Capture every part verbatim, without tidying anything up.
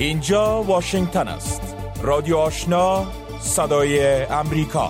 اینجا واشنگتن است. رادیو آشنا، صدای امریکا.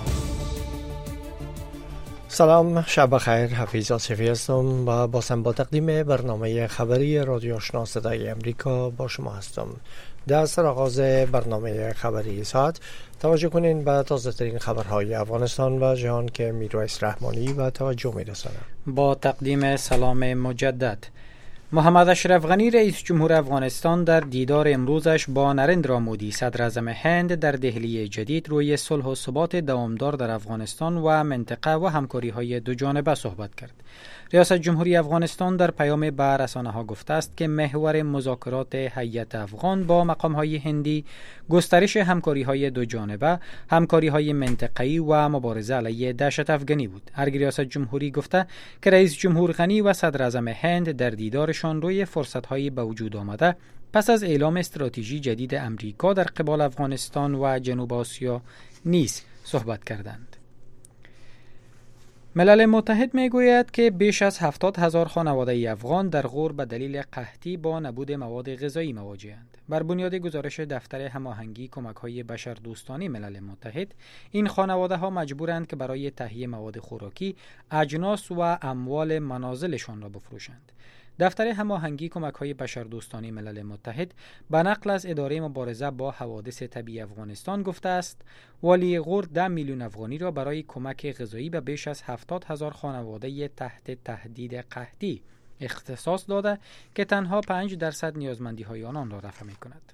سلام، شب بخیر. حفیظ آصفی هستم و بازم با تقدیم برنامه خبری رادیو آشنا صدای امریکا با شما هستم. در سر آغاز برنامه خبری ساعت توجه کنین به تازه ترین خبرهای افغانستان و جهان که میرویس رحمانی و توجه میرسانه. با تقدیم سلام مجدد. محمد اشرف غنی رئیس جمهور افغانستان در دیدار امروزش با نریندرا مودی صدر اعظم هند در دهلی جدید روی صلح و ثبات دوامدار در افغانستان و منطقه و همکاری‌های دو جانبه صحبت کرد. ریاست جمهوری افغانستان در پیام به رسانه‌ها گفته است که محور مذاکرات هیئت افغان با مقام‌های هندی گسترش همکاری‌های دو جانبه، همکاری‌های منطقه‌ای و مبارزه علیه دهشت افغانی بود. هر ریاست جمهوری گفته که رئیس جمهور غنی و صدر اعظم هند در دیدارشان روی فرصت‌های به وجود آمده پس از اعلام استراتژی جدید امریکا در قبال افغانستان و جنوب آسیا نیز صحبت کردند. ملل متحد میگوید که بیش از هفتاد هزار خانواده افغان در غور به دلیل قحطی با نبود مواد غذایی مواجه‌اند. بر بنیاد گزارش دفتر هماهنگی کمک‌های بشردوستانه ملل متحد، این خانواده‌ها مجبورند که برای تهیه مواد خوراکی اجناس و اموال منازلشان را بفروشند. دفتر هماهنگی کمک‌های بشردوستانه ملل متحد به نقل از اداره مبارزه با حوادث طبیعی افغانستان گفته است والی غور ده میلیون افغانی را برای کمک غذایی به بیش از هفتاد هزار خانواده تحت تهدید قحطی اختصاص داده که تنها پنج درصد نیازمندی‌های آنان را رفع می‌کند.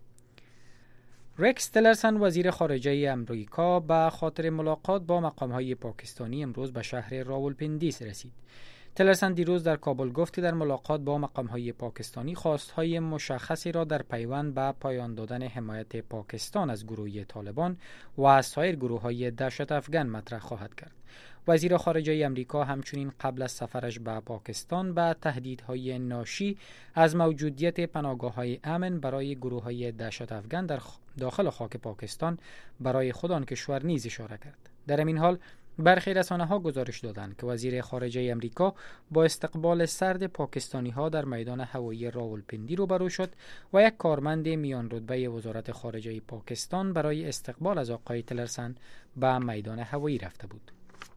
رکس تلرسن وزیر خارجه امریکا به خاطر ملاقات با مقام‌های پاکستانی امروز به شهر راولپندی رسید. تلرسن دیروز در کابل گفت که در ملاقات با مقام‌های پاکستانی خواست‌های مشخصی را در پیوند به پایان دادن حمایت پاکستان از گروه طالبان و از سایر گروه‌های دهشت افغان مطرح خواهد کرد. وزیر خارجه امریکا همچنین قبل از سفرش به پاکستان به تهدیدهای ناشی از موجودیت پناهگاه‌های امن برای گروه‌های دهشت افغان در داخل خاک پاکستان برای خود آن کشور نیز اشاره کرد. در همین حال برخی رسانه‌ها گزارش دادند که وزیر خارجه امریکا با استقبال سرد پاکستانی‌ها در میدان هوایی راولپندی روبرو شد و یک کارمند میان رتبه وزارت خارجه پاکستان برای استقبال از آقای تلرسن به میدان هوایی رفته بود.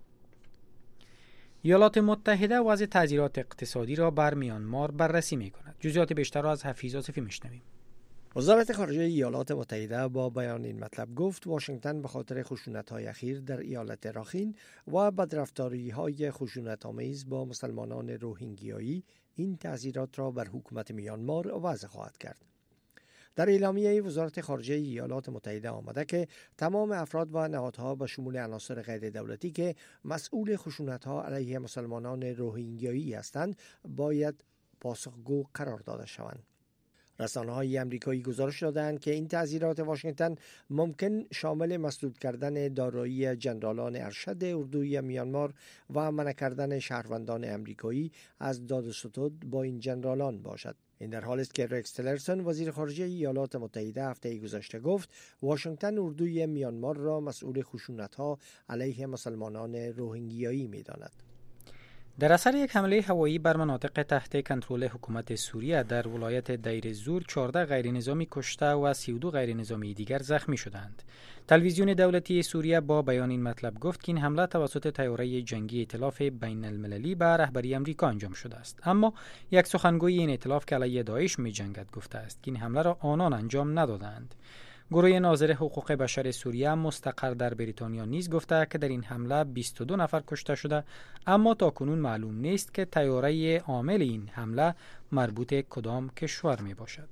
ایالات متحده وضع تعزیرات اقتصادی را بر میانمار بررسی می‌کند. جزئیات بیشتر را از حفیظ آصفی می‌شنویم. وزارت خارجه ایالات متحده با بیان این مطلب گفت واشنگتن به خاطر خشونت‌های اخیر در ایالت راخین و بدرفتاری‌های خشونت‌آمیز با مسلمانان روهینگیایی این تعزیرات را بر حکومت میانمار وضع خواهد کرد. در اعلامیه وزارت خارجه ایالات متحده آمده که تمام افراد و نهادها به شمول عناصر غیر دولتی که مسئول خشونت‌ها علیه مسلمانان روهینگیایی هستند باید پاسخگو قرار داده شوند. رسانه‌های آمریکایی گزارش دادند که این تعزیرات واشنگتن ممکن شامل مسدود کردن دارایی جنرالان ارشد اردوی میانمار و منع کردن شهروندان آمریکایی از داد و ستد با این جنرالان باشد. این در حالی است که رکس تلرسن وزیر خارجه ایالات متحده هفته گذشته گفت واشنگتن اردوی میانمار را مسئول خشونت‌ها علیه مسلمانان روهینگیایی می‌داند. در اثر یک حمله هوایی بر مناطق تحت کنترل حکومت سوریه در ولایت دیر زور چهارده غیر نظامی کشته و سی و دو غیر نظامی دیگر زخمی شدند. تلویزیون دولتی سوریه با بیان این مطلب گفت که این حمله توسط طیاره جنگی ائتلاف بین المللی به رهبری آمریکا انجام شده است. اما یک سخنگوی این ائتلاف که علیه داعش می‌جنگد گفته است که این حمله را آنان انجام ندادند. گروه ناظر حقوق بشر سوریه مستقر در بریتانیا نیز گفته که در این حمله بیست و دو نفر کشته شده، اما تاکنون معلوم نیست که طیاره عامل این حمله مربوط کدام کشور می باشد.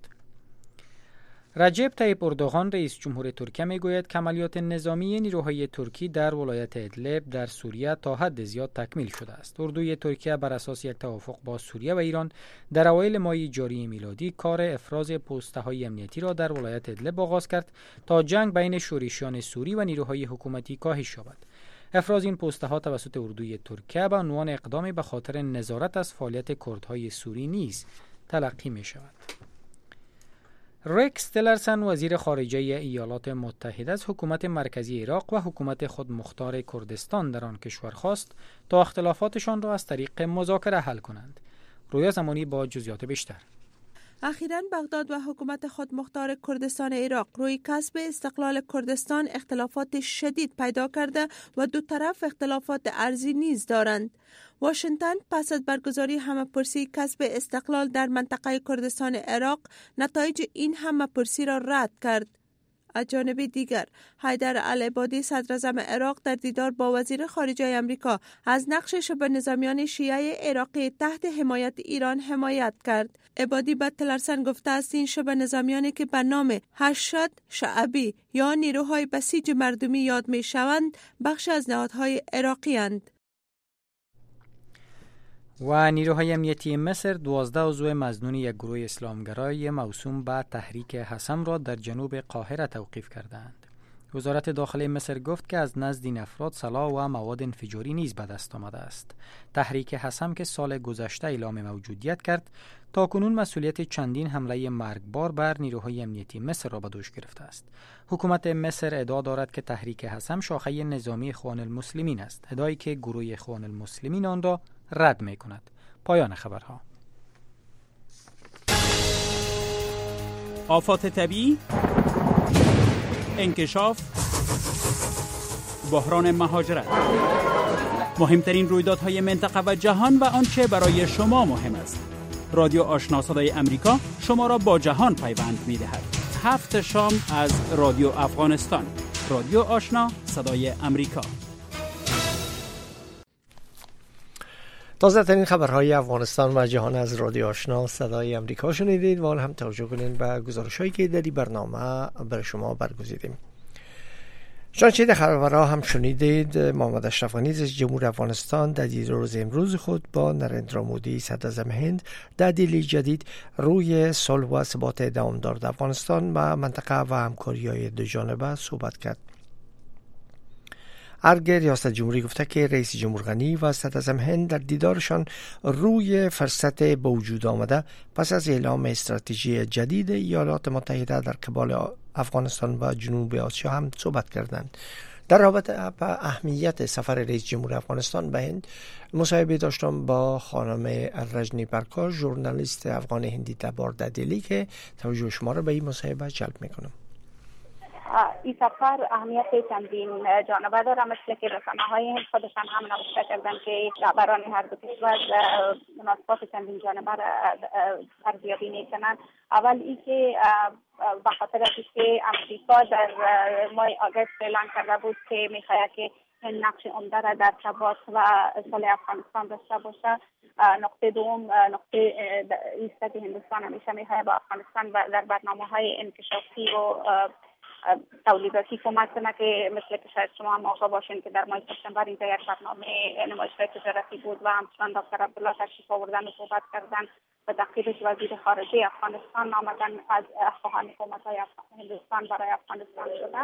رجب طیب اردوغان رئیس جمهور ترکیه میگوید که عملیات نظامی نیروهای ترکی در ولایت ادلب در سوریه تا حد زیاد تکمیل شده است. اردوی ترکیه بر اساس یک توافق با سوریه و ایران در اوایل ماه جاری میلادی کار افراز پست‌های امنیتی را در ولایت ادلب آغاز کرد تا جنگ بین شورشیان سوری و نیروهای حکومتی کاهش یابد. افراز این پست‌ها توسط اردوی ترکیه به عنوان اقدامی به خاطر نظارت از فعالیت کردهای سوری نیز تلقی می‌شود. رکس تلرسن وزیر خارجه ایالات متحده از حکومت مرکزی عراق و حکومت خودمختار کردستان در آن کشور خواست تا اختلافاتشان را از طریق مذاکره حل کنند. رویا زمانی با جزئیات بیشتر. اخیراً بغداد و حکومت خودمختار کردستان عراق روی کسب استقلال کردستان اختلافات شدید پیدا کرده و دو طرف اختلافات ارضی نیز دارند. واشنگتن پس از برگزاری همه‌پرسی کسب استقلال در منطقه کردستان عراق نتایج این همه‌پرسی را رد کرد. از جانب دیگر حیدر العبادی صدراعظم عراق در دیدار با وزیر خارجه امریکا از نقش شبه نظامیان شیعه عراقی تحت حمایت ایران حمایت کرد. عبادی به تلرسن گفته است این شبه نظامیانی که به نام هشت شعبی یا نیروهای بسیج مردمی یاد می شوند بخش از نهادهای عراقی اند. و نیروهای امنیتی مصر دوازده عضو مظنون یک گروه اسلامگرای موسوم به تحریک حسم را در جنوب قاهره توقیف کردند. وزارت داخلی مصر گفت که از نزد این افراد سلاح و مواد انفجاری نیز به دست آمده است. تحریک حسم که سال گذشته اعلام موجودیت کرد، تاکنون مسئولیت چندین حمله مرگبار بر نیروهای امنیتی مصر را به دوش گرفته است. حکومت مصر ادعا دارد که تحریک حسم شاخه نظامی اخوان المسلمین است، ادعایی که گروه اخوان المسلمین آن را رد می کند. پایان خبرها. آفات طبیعی، انکشاف، بحران مهاجرت، مهمترین رویدادهای منطقه و جهان و آنچه برای شما مهم است. رادیو آشنا صدای امریکا شما را با جهان پیوند می دهد. هفت شام از رادیو افغانستان. رادیو آشنا صدای امریکا. تازه ترین خبرهای افغانستان و جهان از رادیو آشنا صدای امریکا شنیدید و هم توجه کنید به گزارش‌هایی که در این برنامه برای شما برگزیدیم. چنانچه در خبرها هم شنیدید، محمد اشرف غنی رئیس جمهور افغانستان در دیدار روز امروز خود با نریندرا مودی صدراعظم هند در دهلی جدید روی صلح و ثبات دوامدار در افغانستان و منطقه و همکاری‌های دو جانبه صحبت کرد. ارگ ریاست جمهوری گفته که رئیس جمهور غنی و صدراعظم هند در دیدارشان روی فرصت به وجود آمده پس از اعلام استراتژی جدید ایالات متحده در قبال افغانستان و جنوب آسیا هم صحبت کردند. در رابطه با اهمیت سفر رئیس جمهور افغانستان به هند مصاحبه داشتم با خانم رجنی پرکاش، ژورنالیست افغان هندی تبار در دهلی، که توجه شما را به این مصاحبه جلب میکنم. این سفر اهمیت چندین جانبه داره، مثل که رسانه‌های هند خودشان هم نوشته کردن که رهبران هر دو کشور مناسبات چندین جانبه را ارزیابی میکنن. اول این که به خاطر که امریکا در ماه آگوست اعلان کرده بود که میخواهد که نقش عمده را در ثبات و صلح افغانستان داشته باشه. نقطه دوم نقطه ایست که هندوستان همیشه میخواهد با افغانستان در برنامه‌های انکشافی و تولیداتی کمک کنه، که مثل که شاید شما هم آقا باشین که در ماه سپتامبر اینجا یک برنامه نمایشگاه تجارتی بود و همچنان دکتر عبدالله تشریف آوردن و صحبت کردن و تعقیبش وزیر خارجه افغانستان آمدن از خواهان حکومت‌های هندوستان برای افغانستان شدن.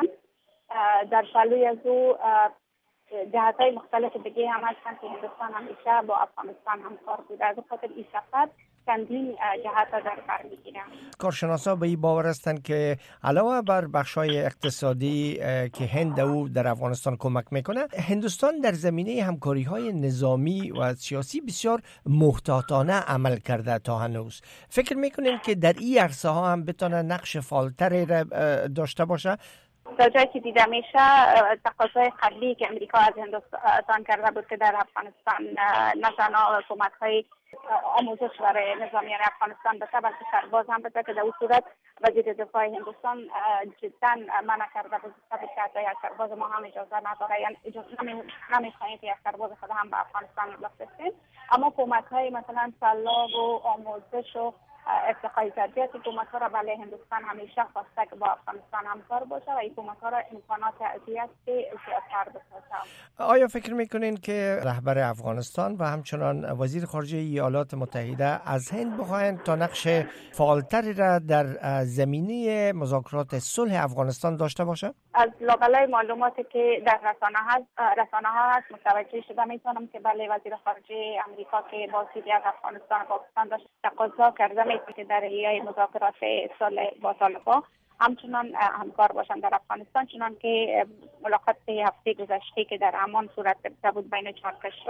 در پلوی از او جهت‌های مختلف دیگه هم هستن که هندوستان همیشه با افغانستان همکار بوده. از خاطر این سفر چندین جهت در بر میگیرن. کارشناسا به این باور هستند که علاوه بر بخشای اقتصادی که هند او در افغانستان کمک میکنه، هندوستان در زمینه همکاری‌های نظامی و سیاسی بسیار محتاطانه عمل کرده تا هنوز. فکر میکنین که در این عرصه ها هم بتونه نقش فعالتری داشته باشه؟ تا جایی که دیده میشه تقاضای قبلی که امریکا از هندوستان کرده بود که در افغانستان نه تنها حکومت‌های آموزش برای نظامیان افغانستان بشه بلکه سرباز هم بشه، که در اون صورت وزیر دفاع هندوستان جدا منع کرده بود که حتی یک سرباز ما هم اجازه نداره، یعنی اجازه نمیخواهیم که یک سرباز خود هم به افغانستان بفرستیم. اما حکومت‌های مثلا سلاح و آموزش و ارتقای ظرفیت حکومت‌ها را برای هندوستان همیشه خواسته که با افغانستان همکار باشه و حکومت‌ها را امکانات ارزی است که زیادتر بسازه. آیا فکر میکنین که رهبر افغانستان و همچنان وزیر خارجه ایالات متحده از هند بخواهند تا نقش فعالتری را در زمینه مذاکرات صلح افغانستان داشته باشه؟ از لابلای معلوماتی که در رسانه هست رسانه ها هست متوجه شده میتونم که بله وزیر خارجه امریکا که با سیری از افغانستان و پاکستان داشت تقاضا کرده میتونه که در حیای مذاکرات صلح با طالبان همچنان همکار باشند در افغانستان، چنان که ملاقات هفته گذشته که در عمان صورت گرفته بود بین چهار کشور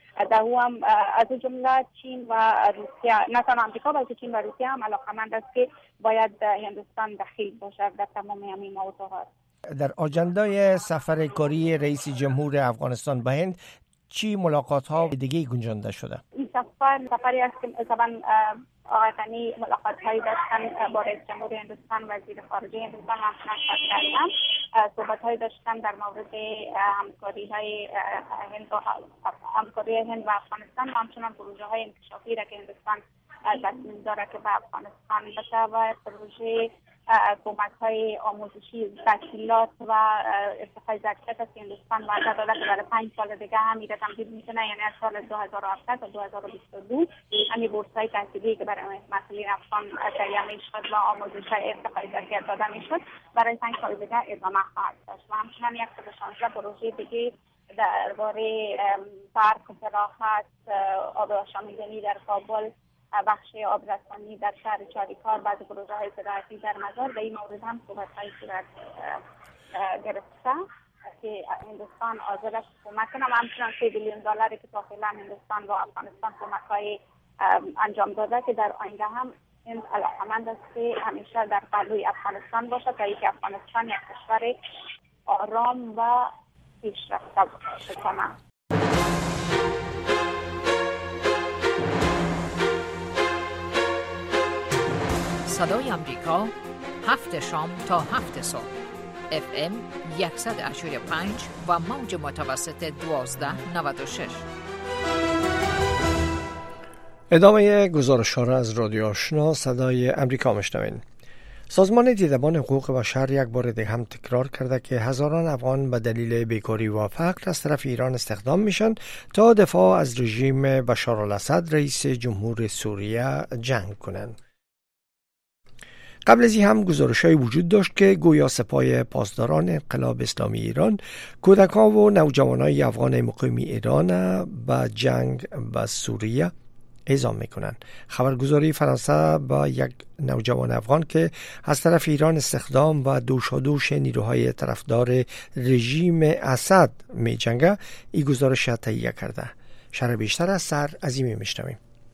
در او هم از جمله چین و روسیه، نه تنها آمریکا بلکه چین و روسیه هم علاقمند است که باید هندوستان دخیل باشد در تمام همین موضوعات. در آجندای سفر کاری رئیس جمهور افغانستان به هند چی ملاقات ها دیگه گنجانده شده؟ این سفر سفری است که طبعا آقای غنی ملاقات هایی داشتن با رئیس جمهور هندوستان، وزیر خارجه هندوستان و همچنین کردن صحبت هایی داشتن در مورد همکاری های هند و همکاری هند و افغانستان و همچنین پروژه های انکشافی را که هندوستان تصمیم داره که به افغانستان بده و پروژه کمک های آموزشی، تحصیلات و ارتقای ظرفیت است که هندوستان وعده داده که برای پنج سال دیگه هم میره تمدید میکنه، یعنی از سال دو هزار و هفت تا دو هزار و بیست و دو همین بورس های تحصیلی که برای مسئولین افغان تهیه میشد و آموزش های ارتقای ظرفیت داده میشد برای پنج سال دیگه ادامه خواهد داشت و همچنین صد و شانزده پروژه دیگه درباره پارک و فراخت، آب آشامیدنی در کابل، بخش آبرسانی در شهر چاریکار، بعض پروژه های زراعتی در مزار، به این مورد هم صحبت های صورت گرفته که هندوستان حاضر است کمک کنه و همچنان سه بیلیون دلاری که تا فعلا هندوستان و افغانستان کمک های انجام داده که در آینده هم این علاقمند است که همیشه در پهلوی افغانستان باشد تا اینکه افغانستان یک کشور آرام و پیشرفته باشد. صدای آمریکا هفت شام تا هفت صبح اف ام صد و هشتاد و پنج و موج متوسط دوازده نود و شش. ادامه گزارش ها را از رادیو آشنا صدای امریکا میشنوین. سازمان دیدبان حقوق بشر یک بار دیگه هم تکرار کرده که هزاران افغان به دلیل بیکاری و فقر از طرف ایران استخدام میشن تا دفاع از رژیم بشار الاسد رئیس جمهور سوریه جنگ کنند. قبل از این هم گزارش‌های وجود داشت که گویا سپاه پاسداران انقلاب اسلامی ایران کودکان و نوجوانان افغان مقیم ایران به جنگ به سوریه اعزام میکنند. خبرگزاری فرانسه با یک نوجوان افغان که از طرف ایران استخدام و دوشادوش نیروهای طرفدار رژیم اسد می جنگه این گزارش تهیه کرده. شرح بیشتر از سر عظیمی میشنویم.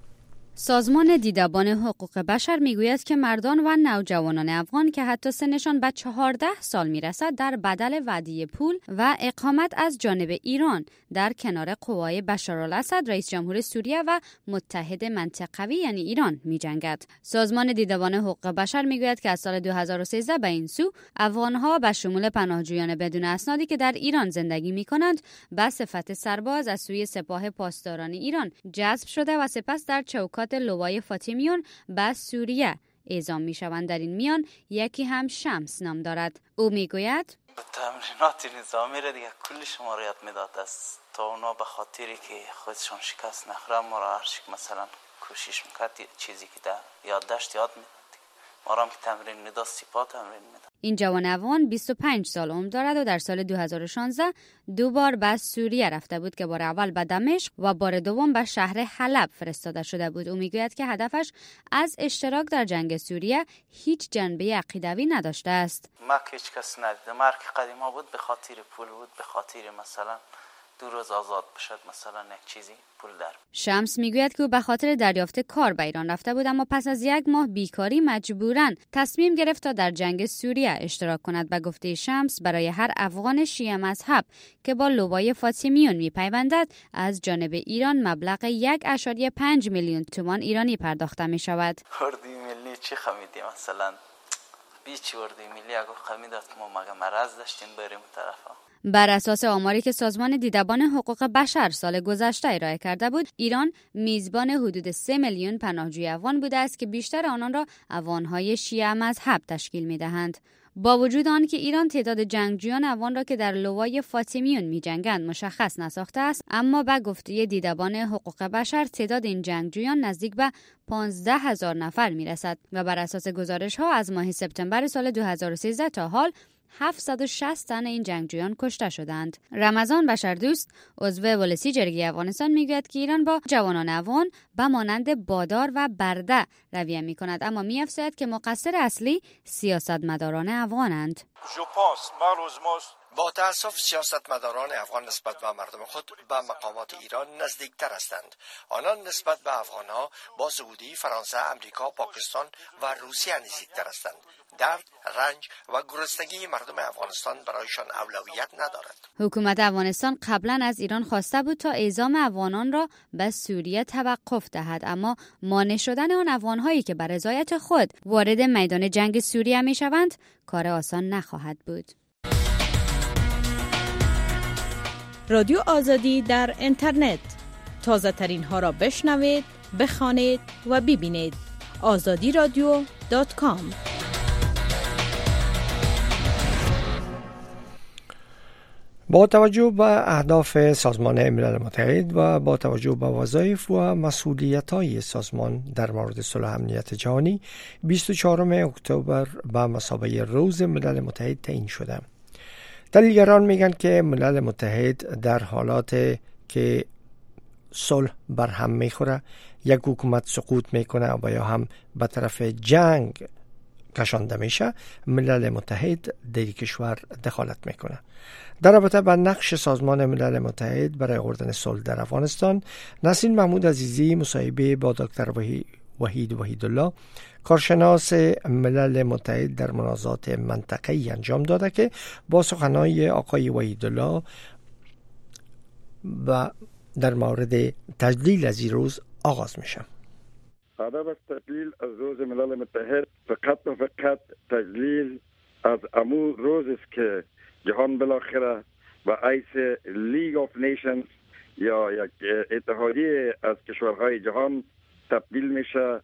سازمان دیدبان حقوق بشر میگوید که مردان و نوجوانان افغان که حتی سنشان به چهارده سال میرسد در بدل وعده پول و اقامت از جانب ایران در کنار قوای بشار الاسد رئیس جمهور سوریه و متحد منطقوی یعنی ایران میجنگد. سازمان دیدبان حقوق بشر میگوید که از سال دو هزار و سیزده به این سو افغانها به شمول پناهجویان بدون اسنادی که در ایران زندگی میکنند به صفت سرباز از سوی سپاه پاسداران ایران جذب شده و سپس در چوکات لوای فاطمیون به سوریه اعزام می شوند. در این میان یکی هم شمس نام دارد. او می گوید تمرینات نظامی را دیگه کلش مراعات میداد است تا اونا به خاطری که خودشون شکست نخورن ما را هرچی مثلا کوشش میکرد چیزی که در یادداشت یاد میداد ما را هم که تمرین میداد سپاه تمرین میداد. این جوان افغان بیست و پنج سال عمر دارد و در سال دو هزار و شانزده دو بار به سوریه رفته بود که بار اول به دمشق و بار دوم به شهر حلب فرستاده شده بود. او میگوید که هدفش از اشتراک در جنگ سوریه هیچ جنبه عقیدوی نداشته است. ما هیچ کس ندیده مرگ قدیما بود به خاطر پول بود، به خاطر مثلا دو روز آزاد بشد مثلا یک چیزی پول در. شمس میگوید که او به خاطر دریافت کار به ایران رفته بود اما پس از یک ماه بیکاری مجبوراً تصمیم گرفت تا در جنگ سوریه اشتراک کند. به گفته شمس برای هر افغان شیعه مذهب که با لوای فاطمیون میپیوندد از جانب ایران مبلغ یک و پنج میلیون تومان ایرانی پرداخته می شود. اردی ملی چی خمیدی مثلا بیچ اردی ملی اگه خمیداد که ما مگه مرض داشتیم بریم طرفا. بر اساس آماری که سازمان دیدبان حقوق بشر سال گذشته ارائه کرده بود، ایران میزبان حدود سه میلیون پناهجوی افغان بوده است که بیشتر آنان را افغان‌های شیعه مذهب تشکیل می‌دهند. با وجود آن که ایران تعداد جنگجویان افغان را که در لوای فاطمیون می‌جنگند مشخص نساخته است، اما به گفته دیدبان حقوق بشر تعداد این جنگجویان نزدیک به پانزده هزار نفر می‌رسد و بر اساس گزارش‌ها از ماه سپتامبر سال دو هزار و سیزده تا حال هفتصد و شصت تن این جنگجویان کشته شدند. رمضان بشردوست عضو والسی جرگه افغانستان میگوید که ایران با جوانان افغان به مانند بادار و برده رویه میکند اما میافزاید که مقصر اصلی سیاستمداران افغانند. با تأسف سیاستمداران افغان نسبت به مردم خود به مقامات ایران نزدیکتر هستند. آنان نسبت به افغانها با سعودی، فرانسه، امریکا، پاکستان و روسیه نزدیکتر هستند. درد، رنج و گرسنگی مردم افغانستان برایشان اولویت ندارد. حکومت افغانستان قبلا از ایران خواسته بود تا اعزام افغانان را به سوریه توقف دهد، اما مانع شدن آن افغانهایی که بر رضایت خود وارد میدان جنگ سوریه می شوند کار آسان نخواهد بود. رادیو آزادی در اینترنت، تازه ترین ها را بشنوید، بخوانید و ببینید. آزادی رادیو دات کام. با توجه به اهداف سازمان ملل متحد و با توجه به وظایف و مسئولیت‌های سازمان در مورد صلح و امنیت جهانی، بیست و چهارم اکتبر به مثابه روز ملل متحد تعیین شده. دلیلگران میگن که ملل متحد در حالات که صلح بر هم میخوره، یک حکومت سقوط میکنه و یا هم به طرف جنگ کشانده میشه، ملل متحد در کشور دخالت میکنه. در رابطه با نقش سازمان ملل متحد برای آوردن صلح در افغانستان، نسرین محمود عزیزی مصاحبه با دکتر وحید وحیدالله، کارشناس ملل متحد در منازعات منطقه‌ای انجام داده که با سخنهای آقای وحیدالله و در مورد تجلیل از این روز آغاز میشه. هدف از تجلیل از روز ملل متحد فقط و فقط تجلیل از امو روز است که جهان بالاخره و ایس لیگ آف نیشنز یا یک اتحادیه از کشورهای جهان تبدیل میشه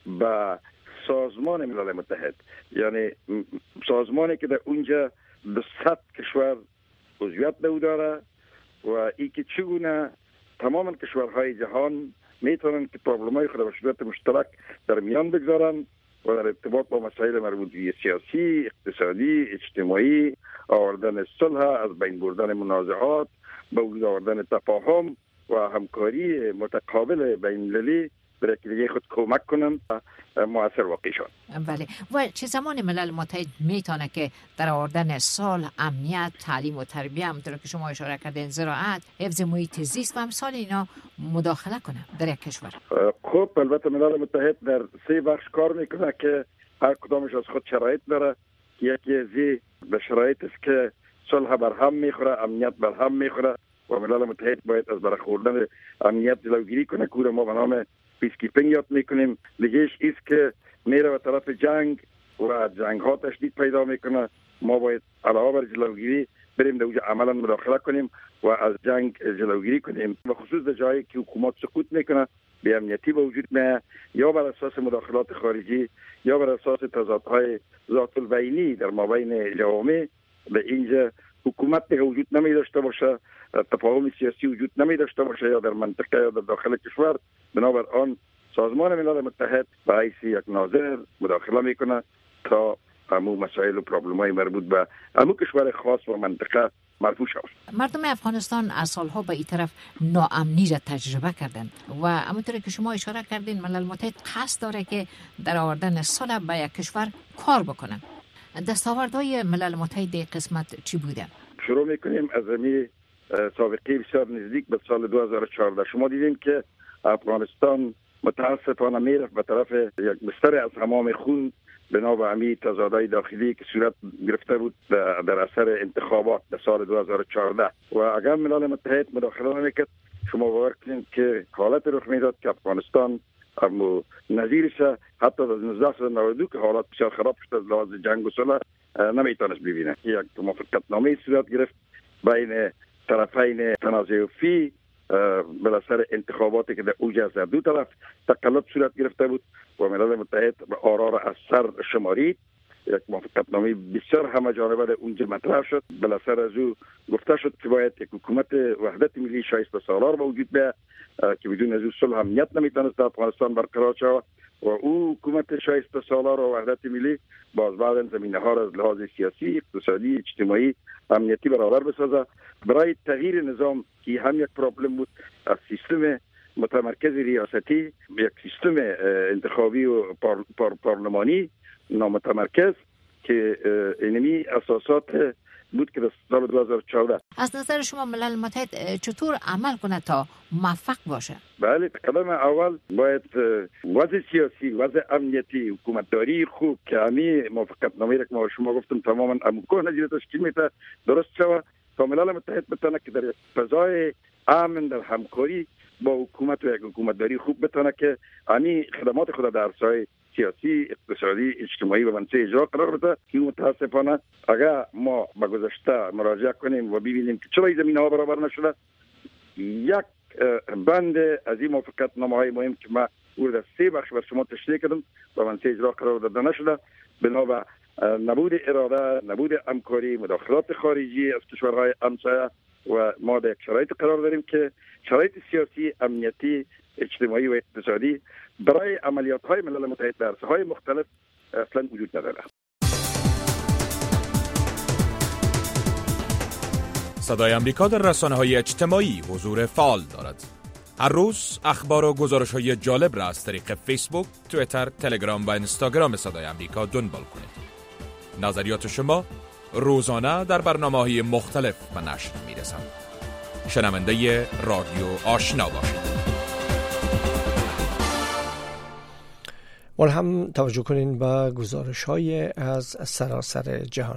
به سازمان ملل متحد، یعنی سازمانی که در اونجا به صد کشور عضویت داره و ای که چگونه تمام کشورهای جهان میتونن که پروبلم‌های خود به صورت مشترک در میان بگذارن و در ارتباط با مسائل مربوط به سیاسی، اقتصادی، اجتماعی، آوردن صلح، از بین بردن منازعات، به وجود آوردن تفاهم و همکاری متقابل بین المللی برای که دیگه خود کمک کنن مؤثر واقع شد. بله. و چه زمان ملل متحد میتونه که در آوردن صلح، امنیت، تعلیم و تربیت، همونطور که شما اشاره کردین، زراعت، حفظ محیط زیست و امثال اینا مداخله کنه در یک کشور؟ خب البته ملل متحد در سه بخش کار میکنه که هر کدامش از خود شرایط داره. یکی از به شرایط است که صلح بر هم میخوره، امنیت بر هم میخوره و ملل متحد باید از برخوردن امنیت جلوگیری کنه که ما به نام پیسکیپینگ یاد میکنیم. دیگهش ایست که میره به طرف جنگ و جنگ ها تشدید پیدا میکنه. ما باید علاوه بر جلوگیری بریم در اونجا عملا مداخله کنیم و از جنگ جلوگیری کنیم، و خصوص در جایی که حکومت سقوط میکنه، بی امنیتی به وجود میاد، یا بر اساس مداخلات خارجی یا بر اساس تضادهای ذات البینی در مابین جوامع، به اینجا حکومت دیگه وجود نمی داشته باشه، تفاهم سیاسی وجود نمی داشته باشه یا در منطقه یا در داخل کشور، بنابر آن سازمان ملل متحد به حیث یک ناظر مداخله میکنه تا همو مسائل و پرابلم‌های مربوط به همو کشور خاص و منطقه مرفوع شود. مردم افغانستان از سالها به این طرف ناامنی را تجربه کردند و همونطور که شما اشاره کردین ملل متحد قصد داره که در آوردن صلح به یک کشور کار بکنه. دستاوردهای ملل متحد قسمت چی بوده؟ شروع میکنیم از می سابقه بسیار نزدیک به سال دو هزار و چهارده. شما دیدین که افغانستان متاسفانه میره به طرف یک بستر از حمام خون بنا به همی تضادهای داخلی که صورت گرفته بود در اثر انتخابات در سال دو هزار و چهارده و اگر ملل متحد مداخله نمیکرد، شما باور کنید که حالت رخ میداد که افغانستان اما نظیرش حتی از نوزده و نود و دو که حالات بسیار خراب شد از لحاظ جنگ و صلح نمیتونست ببینه. یک موافقتنامه صورت گرفت بین طرفین تنازع فی بالاخره انتخاباتی که در اوج از دو طرف تقلب صورت گرفته بود و ملل متحد به آرا را از سر شمارید. یک موافقتنامه بسیار همه جانبه در اونجا مطرح شد. بالاخره از او گفته شد که باید یک حکومت وحدت ملی شایسته سالار به وجود بیاید که بدون از او صلح امنیت نمیتونست در افغانستان برقرار شود و او حکومت شایسته سالار و وحدت ملی باز بعد زمینه ها را از لحاظ سیاسی، اقتصادی، اجتماعی، امنیتی برابر بسازه. برای تغییر نظام که هم یک پرابلم بود، از سیستم متمرکز ریاستی یک سیستم انتخابی و پار، پار، پارلمانی نامتمرکز که اینمی اساسات بود که در سال دو هزار و چهارده. از نظر شما ملل متحد چطور عمل کنه تا موفق باشه؟ بله، قدم اول باید وضع سیاسی، وضع امنیتی، حکومتداری خوب که همین موافقتنامه‌ای که ما شما گفتم تماما امکان نظیر تشکیل میده درست شود تا ملل متحد بتونه که در فضای امن در همکاری با حکومت و یک حکومتداری خوب بتونه که همین خدمات خود در سایه سیاسی، اقتصادی، اجتماعی و منطقه اجرا قرار بده که متاسفانه اگر ما به گذشته مراجعه کنیم و ببینیم که چرا این زمینه‌ها برابر نشده، یک بند از این موافقتنامه‌های مهم که ما او در سه بخش بر شما تشریح کردم و منطقه اجرا قرار داده نشده بنا به نبود اراده، نبود همکاری، مداخلات خارجی از کشورهای همسایه و ما در یک شرایط قرار داریم که شرایط سیاسی، امنیتی، اجتماعی و اقتصادی برای عملیات‌های ملل متحد در ساحه‌های مختلف اصلا وجود نداره. صدای آمریکا در رسانه‌های اجتماعی حضور فعال دارد. هر روز اخبار و گزارش‌های جالب را از طریق فیسبوک، توییتر، تلگرام و اینستاگرام صدای آمریکا دنبال کنید. نظریات شما روزانه در برنامه‌های مختلف به نشر می‌رسند. شنونده رادیو آشنا باشید. ولی هم توجه کنین به گزارش‌های از سراسر جهان.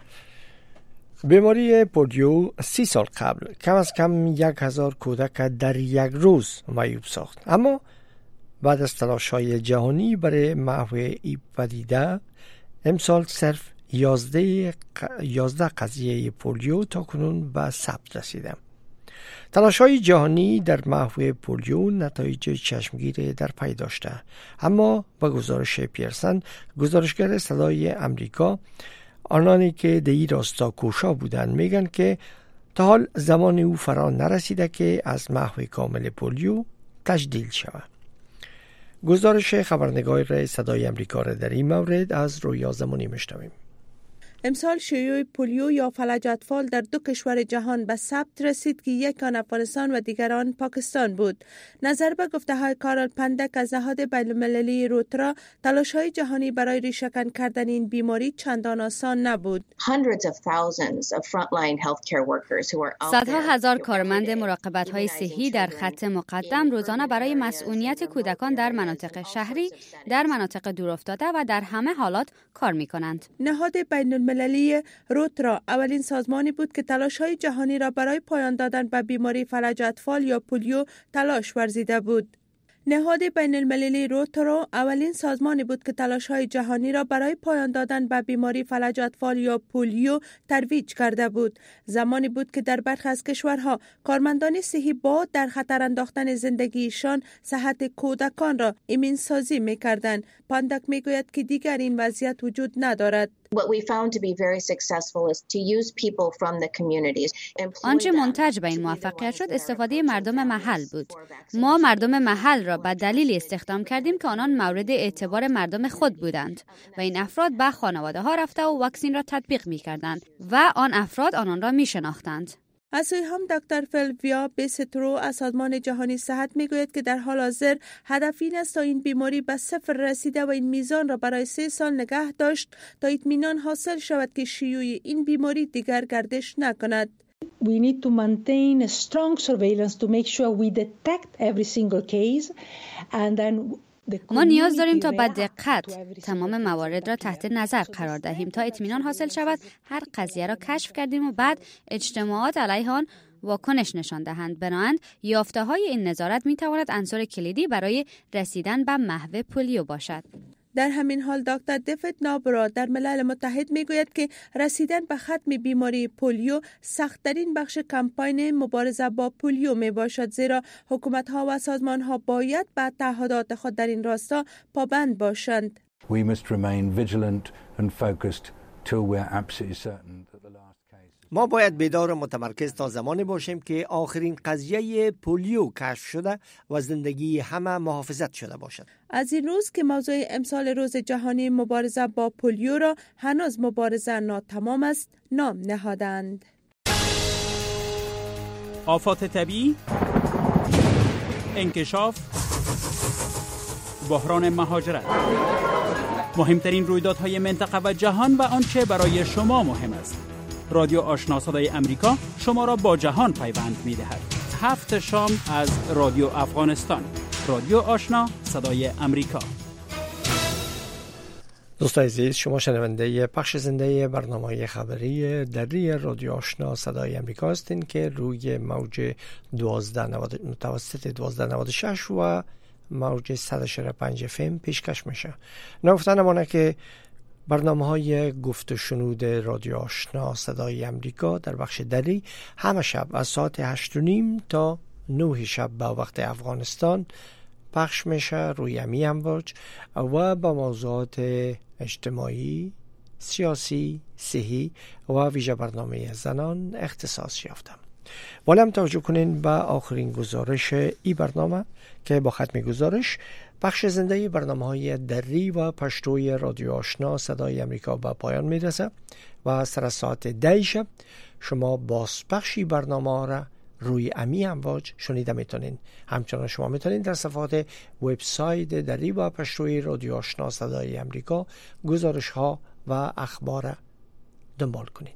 بیماری پولیو سی سال قبل کم از کم یک هزار کودک در یک روز معیوب ساخت، اما بعد از تلاش‌های جهانی برای محو این پدیده امسال صرف یازده قضیه پولیو تا کنون به ثبت رسیده. تلاش‌های جهانی در محو پولیو نتایج چشمگیر در پی داشته، اما با گزارش پیرسن، گزارشگر صدای امریکا، آنانی که در این راستا کوشا بودند میگن که تا حال زمان او فرا نرسیده که از محو کامل پولیو تجدید شود. گزارش خبرنگار صدای امریکا را در این مورد از رویا زمانی میشنویم. امسال شیوع پولیو یا فلج اطفال در دو کشور جهان به ثبت رسید که یک آن افغانستان و دیگران پاکستان بود. نظر به گفته های کارل پندک از نهاد بین المللی روترا، تلاش های جهانی برای ریشه‌کن کردن این بیماری چندان آسان نبود. صدها هزار کارمند مراقبت های صحی در خط مقدم روزانه برای مسئولیت کودکان در مناطق شهری، در مناطق دورافتاده و در همه حالات کار می کنند. نهاد بین المللی روترا اولین سازمانی بود که تلاش‌های جهانی را برای پایان دادن به بیماری فلج اطفال یا پولیو تلاش ورزیده بود. نهاد بین المللی روترا اولین سازمانی بود که تلاش‌های جهانی را برای پایان دادن به بیماری فلج اطفال یا پولیو ترویج کرده بود. زمانی بود که در برخی از کشورها کارمندان صحی با در خطر انداختن زندگیشان صحت کودکان را ایمن سازی می‌کردند. پاندک میگوید که دیگر این وضعیت وجود ندارد. آنچه منتج به این موفقیت شد استفاده مردم محل بود. ما مردم محل را به دلیل استخدام کردیم که آنان مورد اعتبار مردم خود بودند و این افراد به خانواده ها رفته و واکسین را تطبیق می کردند و آن افراد آنان را می شناختند. از سوی هم دکتر فلویا بیسترو از سازمان جهانی صحت میگوید که در حال حاضر هدف این است تا این بیماری به صفر رسیده و این میزان را برای سه سال نگه داشت تا اطمینان حاصل شود که شیوع این بیماری دیگر گردش نکند. We need to maintain a strong surveillance to make sure we detect every single case and then ما نیاز داریم تا با دقت تمام موارد را تحت نظر قرار دهیم تا اطمینان حاصل شود هر قضیه را کشف کردیم و بعد اجتماعات علیه آن واکنش نشان دهند. بنابراین یافته های این نظارت می تواند عنصر کلیدی برای رسیدن به محو پولیو باشد. در همین حال دکتر دیوید نابرا در ملل متحد میگوید که رسیدن به ختم بیماری پولیو سخت‌ترین بخش کمپاین مبارزه با پولیو می باشد، زیرا حکومت‌ها و سازمان‌ها باید به تعهدات خود در این راستا پابند باشند. We must remain vigilant and focused till we're absolutely certain that the last ما باید بیدار و متمرکز تا زمانی باشیم که آخرین قضیه پولیو کشف شده و زندگی همه محافظت شده باشد. از این روز که موضوع امسال روز جهانی مبارزه با پولیو را هنوز مبارزه ناتمام است نام نهادند. آفات طبیعی، انکشاف، بحران مهاجرت، مهمترین رویدادهای منطقه و جهان و آنچه برای شما مهم است. رادیو آشنا صدای امریکا شما را با جهان پیوند می‌دهد. هفت شام از رادیو افغانستان. رادیو آشنا صدای امریکا. دوستان عزیز، شما شنونده پخش زنده برنامه خبری دری رادیو آشنا صدای امریکا هستین که روی موج دوازده نود متوسط دوازده نود و شش و موج صد و چهل و پنج اف ام پیشکش میشه. نگفتن مانه که برنامه های گفت و شنود رادیو آشنا صدای امریکا در بخش دری همه شب از ساعت هشت و نیم تا نه شب به وقت افغانستان پخش میشه روی امی امواج و با موضوعات اجتماعی، سیاسی، صحی و ویژه برنامه زنان اختصاص یافتم. ولی هم توجه کنین به آخرین گزارش ای برنامه که با ختم گزارش بخش زنده برنامه های دری و پشتوی رادیو آشنا صدای امریکا به پایان میرسه و سر ساعت ده شب شما بازپخشی برنامه را روی امی امواج شنیده میتونین. همچنان شما میتونین در صفحات وبسایت دری و پشتوی رادیو آشنا صدای امریکا گزارش ها و اخبار دنبال کنین.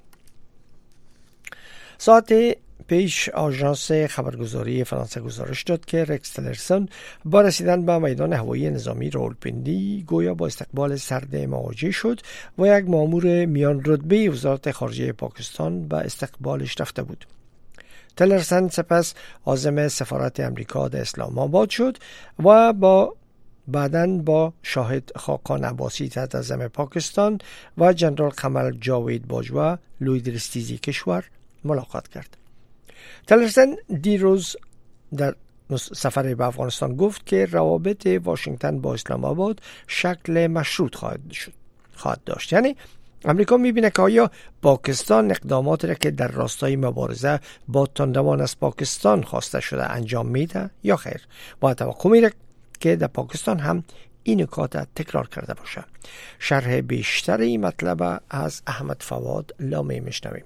ساعت پیش آژانس خبرگزاری فرانسه گزارش داد که رکس تلرسون با رسیدن به میدان هوایی نظامی راولپندی گویا با استقبال سرد مواجه شد و یک مامور میان رتبه وزارت خارجه پاکستان به استقبالش رفته بود. تلرسون سپس عازم سفارت امریکا در اسلام آباد شد و با بعداً با شاهد خاقان عباسی تحت عزم پاکستان و جنرال قمر جاوید باجوا لوی درستیزی کشور ملاقات کرد. تلرسون دیروز در سفر به افغانستان گفت که روابط واشنگتن با اسلام آباد شکل مشروط خواهد شد خواهد داشت. یعنی امریکا میبینه که آیا پاکستان اقداماتی را که در راستای مبارزه با تندروان از پاکستان خواسته شده انجام میده یا خیر. با توقع میره که در پاکستان هم این نکات تکرار کرده باشه. شرح بیشتر این مطلب از احمد فواد لامی میشنویم.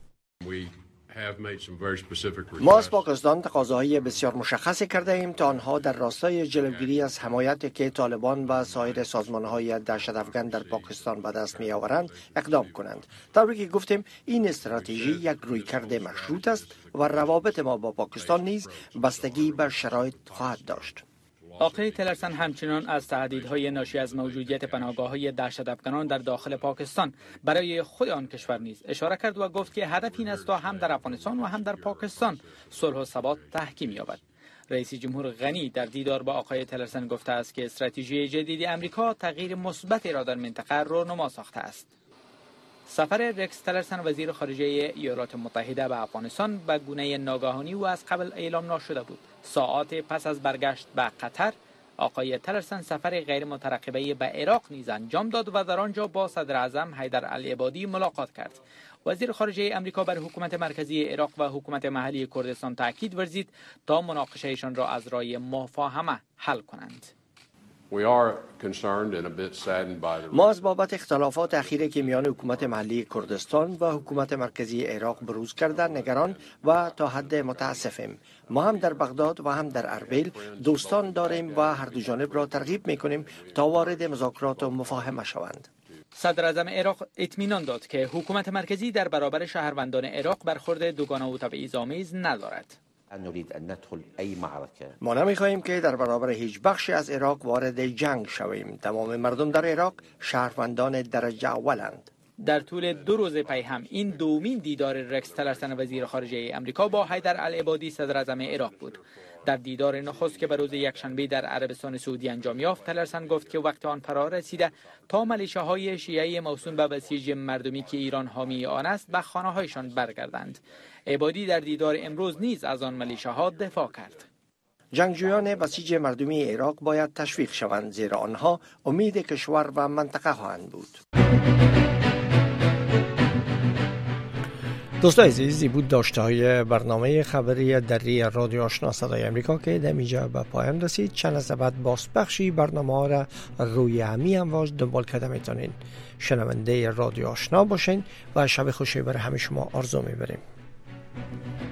ما از پاکستان تقاضاهای بسیار مشخصی کرده ایم تا آنها در راستای جلوگیری از حمایت که طالبان و سایر سازمانهای دهشت‌افکن در پاکستان به دست می آورند اقدام کنند. طوری که گفتیم این استراتژی یک رویکرد مشروط است و روابط ما با پاکستان نیز بستگی به شرایط خواهد داشت. آقای تلرسون همچنان از تهدیدهای ناشی از موجودیت پناهگاه‌های دهشت‌افکنان در داخل پاکستان برای خود آن کشور نیز اشاره کرد و گفت که هدف این است تا هم در افغانستان و هم در پاکستان صلح و ثبات تحکیم یابد. رئیس جمهور غنی در دیدار با آقای تلرسون گفته است که استراتژی جدید امریکا تغییر مثبتی را در منطقه رونما ساخته است. سفر رکس تلرسون وزیر خارجه ایالات متحده به افغانستان به گونه ناگهانی و از قبل اعلام نشده بود. ساعات پس از برگشت به قطر، آقای تلرسون سفر غیر مترقبه به عراق نیز انجام داد و در آنجا با صدر اعظم حیدر العبادی ملاقات کرد. وزیر خارجه امریکا بر حکومت مرکزی عراق و حکومت محلی کردستان تاکید ورزید تا مناقشهشان را از راه مفاهمه حل کنند. ما از بابت اختلافات اخیری که میان حکومت محلی کردستان و حکومت مرکزی عراق بروز کرده نگران و تا حد متاسفیم. ما هم در بغداد و هم در اربیل دوستان داریم و هر دو جانب را ترغیب میکنیم تا وارد مذاکرات و مفاهمه شوند. صدر اعظم عراق اطمینان داد که حکومت مرکزی در برابر شهروندان عراق برخورد دوگانه و تبعیض‌آمیز ندارد. ما نمیخواهیم که در برابر هیچ بخشی از عراق وارد جنگ شویم. تمام مردم در عراق شهروندان درجه اولند. در طول دو روز پی هم این دومین دیدار رکس تلرسون وزیر خارجه امریکا با حیدر العبادی صدر اعظم عراق بود. در دیدار نخست که به روز یکشنبه در عربستان سعودی انجام یافت، تلرسون گفت که وقت آن فرا رسیده تا ملیشه‌های شیعه موسوم به بسیج مردمی که ایران حامی آن است به خانه‌هایشان برگردند. عبادی در دیدار امروز نیز از آن ملیشه‌ها دفاع کرد. جنگجویان بسیج مردمی عراق باید تشویق شوند، زیرا آنها امید کشور و منطقه خواهند بود. دوستان عزیزی بود داشته های برنامه خبری دری رادیو آشنا صدای امریکا که در اینجا به پایان رسید. چند از بعد بازپخشی برنامه ها را روی همی امواج دنبال کرده میتونین. شنونده رادیو آشنا باشین و شب خوشی برای همه شما آرزو میبریم.